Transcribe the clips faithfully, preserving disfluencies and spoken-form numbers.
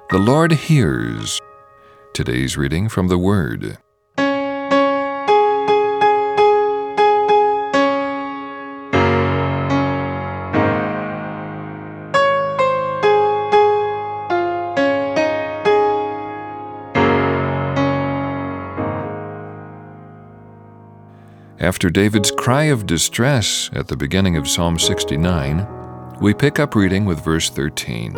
The Lord hears. Today's reading from the Word. After David's cry of distress at the beginning of Psalm sixty-nine, we pick up reading with verse thirteen.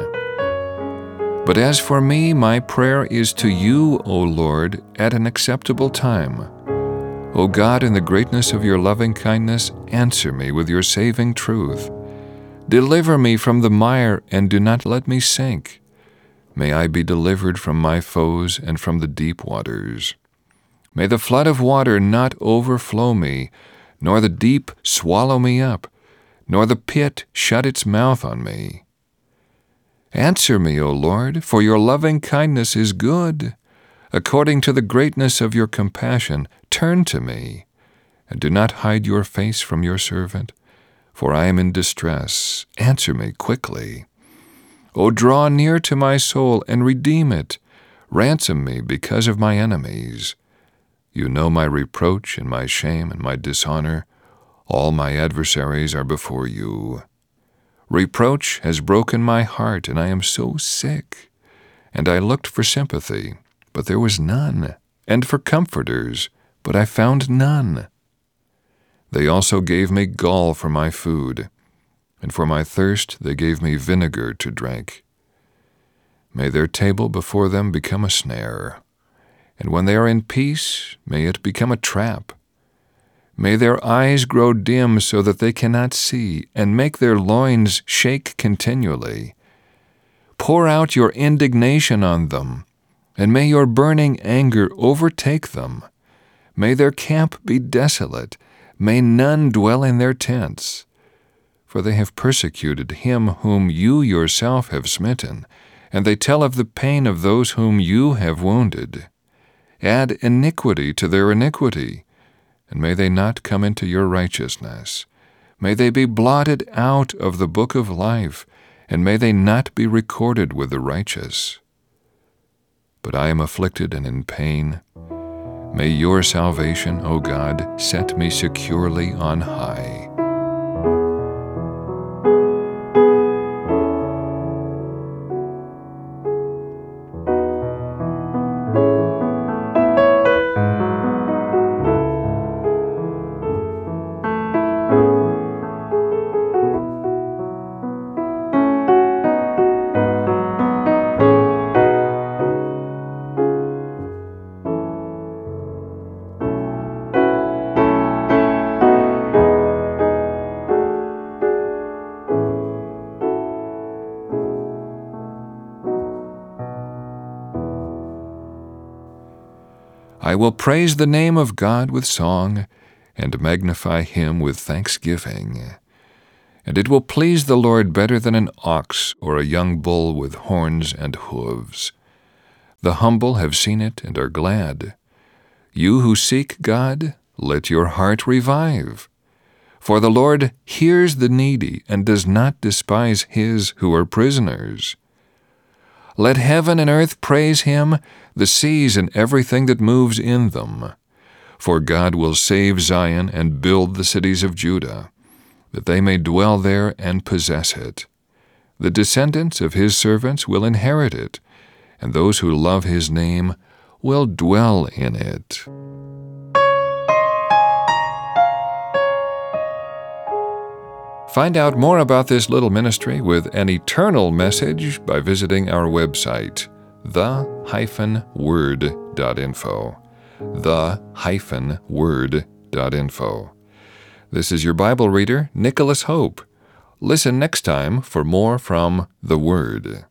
But as for me, my prayer is to you, O Lord, at an acceptable time. O God, in the greatness of your loving kindness, answer me with your saving truth. Deliver me from the mire, and do not let me sink. May I be delivered from my foes and from the deep waters. May the flood of water not overflow me, nor the deep swallow me up, nor the pit shut its mouth on me. Answer me, O Lord, for your loving kindness is good. According to the greatness of your compassion, turn to me, and do not hide your face from your servant, for I am in distress. Answer me quickly. O draw near to my soul and redeem it. Ransom me because of my enemies. You know my reproach and my shame and my dishonor. All my adversaries are before you. Reproach has broken my heart, and I am so sick. And I looked for sympathy, but there was none, and for comforters, but I found none. They also gave me gall for my food, and for my thirst they gave me vinegar to drink. May their table before them become a snare, and when they are in peace, may it become a trap. May their eyes grow dim so that they cannot see, and make their loins shake continually. Pour out your indignation on them, and may your burning anger overtake them. May their camp be desolate, may none dwell in their tents. For they have persecuted him whom you yourself have smitten, and they tell of the pain of those whom you have wounded. Add iniquity to their iniquity, and may they not come into your righteousness. May they be blotted out of the book of life, and may they not be recorded with the righteous. But I am afflicted and in pain. May your salvation, O God, set me securely on high. I will praise the name of God with song, and magnify him with thanksgiving. And it will please the Lord better than an ox or a young bull with horns and hooves. The humble have seen it and are glad. You who seek God, let your heart revive. For the Lord hears the needy and does not despise his who are prisoners. Let heaven and earth praise him, the seas and everything that moves in them. For God will save Zion and build the cities of Judah, that they may dwell there and possess it. The descendants of his servants will inherit it, and those who love his name will dwell in it. Find out more about this little ministry with an eternal message by visiting our website, the dash word dot info. the dash word dot info. This is your Bible reader, Nicholas Hope. Listen next time for more from the Word.